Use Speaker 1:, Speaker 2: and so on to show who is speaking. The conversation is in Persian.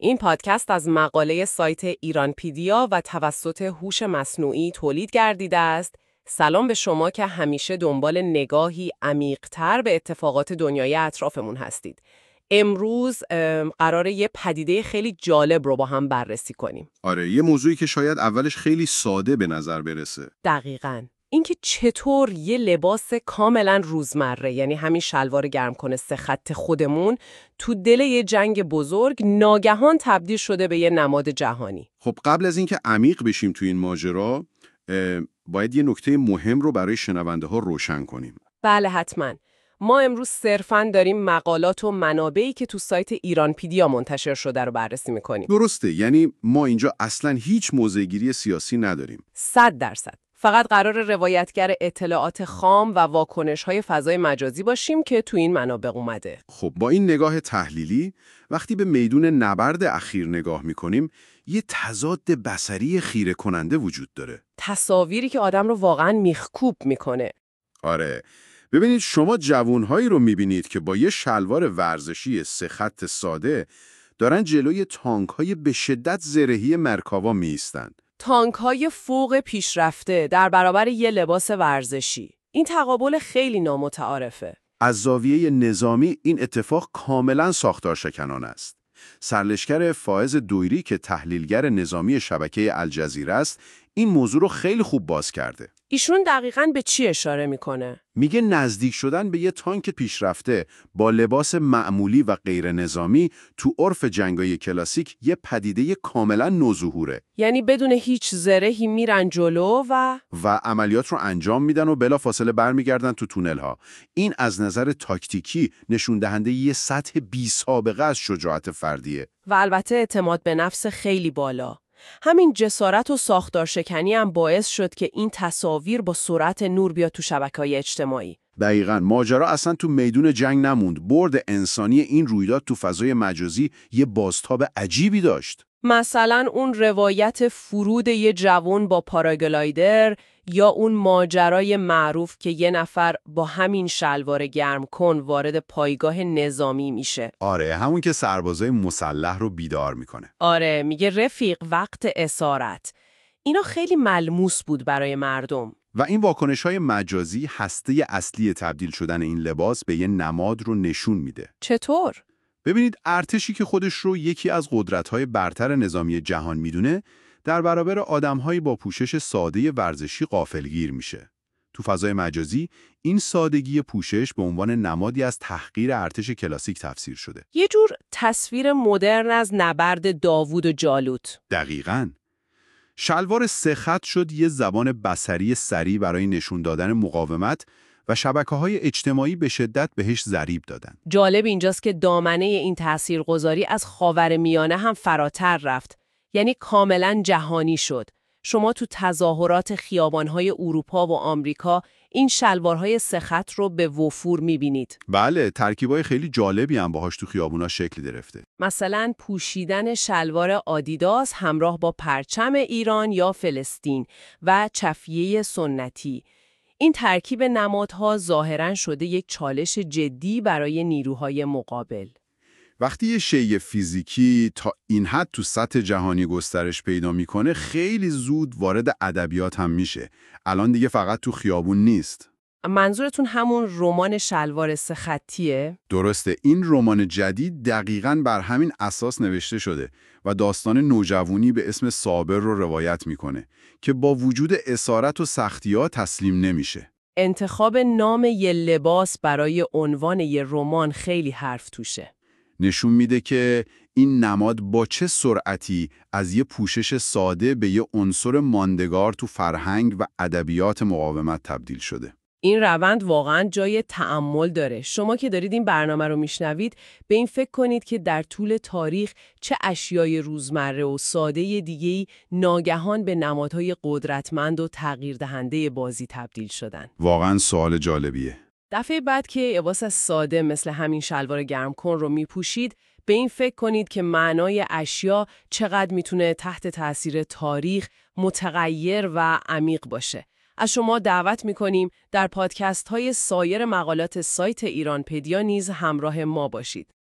Speaker 1: این پادکست از مقاله سایت ایرانپیدیا و توسط هوش مصنوعی تولید گردیده است. سلام به شما که همیشه دنبال نگاهی عمیق‌تر به اتفاقات دنیای اطرافمون هستید. امروز قراره یه پدیده خیلی جالب رو با هم بررسی کنیم.
Speaker 2: آره، یه موضوعی که شاید اولش خیلی ساده به نظر برسه.
Speaker 1: دقیقاً. اینکه چطور یه لباس کاملا روزمره، یعنی همین شلوار گرم کنه 3 خط خودمون، تو دل یه جنگ بزرگ ناگهان تبدیل شده به یه نماد جهانی.
Speaker 2: خب قبل از اینکه عمیق بشیم تو این ماجرا، باید یه نکته مهم رو برای شنونده ها روشن کنیم.
Speaker 1: بله حتما. ما امروز صرفاً داریم مقالات و منابعی که تو سایت ایرانپیدیا منتشر شده رو بررسی میکنیم.
Speaker 2: درسته، یعنی ما اینجا اصلاً هیچ موضع‌گیری سیاسی نداریم.
Speaker 1: 100%. فقط قرار روایتگر اطلاعات خام و واکنش‌های فضای مجازی باشیم که تو این منابع اومده.
Speaker 2: خب با این نگاه تحلیلی، وقتی به میدون نبرد اخیر نگاه میکنیم، یه تضاد بصری خیره کننده وجود داره.
Speaker 1: تصاویری که آدم رو واقعاً میخکوب میکنه.
Speaker 2: آره، ببینید شما جوانهایی رو میبینید که با یه شلوار ورزشی 3 خط ساده دارن جلوی تانک‌های به شدت زرهی مرکاوا میایستن.
Speaker 1: تانک‌های فوق پیشرفته در برابر یه لباس ورزشی. این تقابل خیلی نامتعارفه.
Speaker 2: از زاویه نظامی این اتفاق کاملا ساختار شکنانه است. سرلشکر فائز دویری که تحلیلگر نظامی شبکه الجزیره است، این موضوع رو خیلی خوب باز کرده.
Speaker 1: ایشون دقیقاً به چی اشاره میکنه؟
Speaker 2: میگه نزدیک شدن به یه تانک پیشرفته با لباس معمولی و غیر نظامی تو عرف جنگای کلاسیک یه پدیده کاملا نوظهوره.
Speaker 1: یعنی بدون هیچ زرهی میرن جلو
Speaker 2: و عملیات رو انجام میدن و بلافاصله برمیگردن تو تونل ها. این از نظر تاکتیکی نشون دهنده یه سطح بی‌سابقه از شجاعت فردیه.
Speaker 1: و البته اعتماد به نفس خیلی بالا. همین جسارت و ساختار شکنی هم باعث شد که این تصاویر با سرعت نور بیاد تو شبکه‌های اجتماعی.
Speaker 2: دقیقاً، ماجرا اصلا تو میدون جنگ نموند. برد انسانی این رویداد تو فضای مجازی یه بازتاب عجیبی داشت.
Speaker 1: مثلا اون روایت فرود یه جوان با پاراگلایدر، یا اون ماجرای معروف که یه نفر با همین شلوار گرم کن وارد پایگاه نظامی میشه.
Speaker 2: آره، همون که سربازای مسلح رو بیدار میکنه.
Speaker 1: آره، میگه رفیق وقت اسارت. اینا خیلی ملموس بود برای مردم.
Speaker 2: و این واکنش‌های مجازی هسته اصلی تبدیل شدن این لباس به یه نماد رو نشون میده.
Speaker 1: چطور؟
Speaker 2: ببینید، ارتشی که خودش رو یکی از قدرت‌های برتر نظامی جهان میدونه، در برابر آدم‌هایی با پوشش ساده ورزشی غافلگیر میشه. تو فضای مجازی، این سادگی پوشش به عنوان نمادی از تحقیر ارتش کلاسیک تفسیر شده.
Speaker 1: یه جور تصویر مدرن از نبرد داوود و جالوت.
Speaker 2: دقیقاً. شلوار 3 خط شد یه زبان بصری سریع برای نشون دادن مقاومت و شبکه‌های اجتماعی به شدت بهش ضریب دادن.
Speaker 1: جالب اینجاست که دامنه این تاثیرگذاری از خاورمیانه هم فراتر رفت. یعنی کاملا جهانی شد. شما تو تظاهرات خیابان‌های اروپا و آمریکا این شلوارهای 3 خط رو به وفور می‌بینید.
Speaker 2: بله، ترکیبای خیلی جالبی هم باهاش تو خیابونا شکل گرفته.
Speaker 1: مثلا پوشیدن شلوار آدیداس همراه با پرچم ایران یا فلسطین و چفیه سنتی. این ترکیب نمادها ظاهراً شده یک چالش جدی برای نیروهای مقابل.
Speaker 2: وقتی یه شیء فیزیکی تا این حد تو سطح جهانی گسترش پیدا میکنه، خیلی زود وارد ادبیات هم میشه. الان دیگه فقط تو خیابون نیست.
Speaker 1: منظورتون همون رمان شلوار 3 خطیه؟
Speaker 2: درسته، این رمان جدید دقیقاً بر همین اساس نوشته شده و داستان نوجوانی به اسم صابر رو روایت میکنه که با وجود اسارت و سختی‌ها تسلیم نمیشه.
Speaker 1: انتخاب نام یه لباس برای عنوان یه رمان خیلی حرف توشه.
Speaker 2: نشون میده که این نماد با چه سرعتی از یه پوشش ساده به یه عنصر ماندگار تو فرهنگ و ادبیات مقاومت تبدیل شده.
Speaker 1: این روند واقعاً جای تأمل داره. شما که دارید این برنامه رو میشنوید، به این فکر کنید که در طول تاریخ چه اشیای روزمره و ساده دیگه‌ای ناگهان به نمادهای قدرتمند و تغییر دهنده بازی تبدیل شدن.
Speaker 2: واقعاً سوال جالبیه.
Speaker 1: دفعه بعد که لباس ساده مثل همین شلوار گرم کن رو میپوشید، به این فکر کنید که معنای اشیا چقدر میتونه تحت تاثیر تاریخ متغیر و عمیق باشه. از شما دعوت میکنیم در پادکست های سایر مقالات سایت ایرانپیدیا نیز همراه ما باشید.